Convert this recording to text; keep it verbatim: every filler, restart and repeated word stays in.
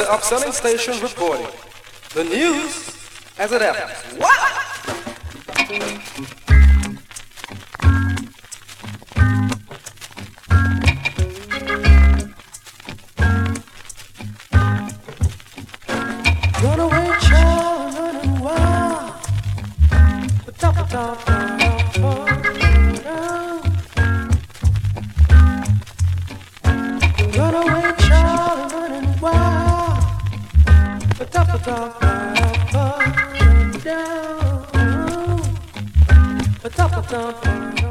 Upselling Station reporting the news as it happens. What? Runaway child running wild. Ba-da-ba-da-ba-da-ba. Runaway child running wild. Ba-da-ba-da-ba-da-ba. Ba-da-ba-da-ba-da-ba.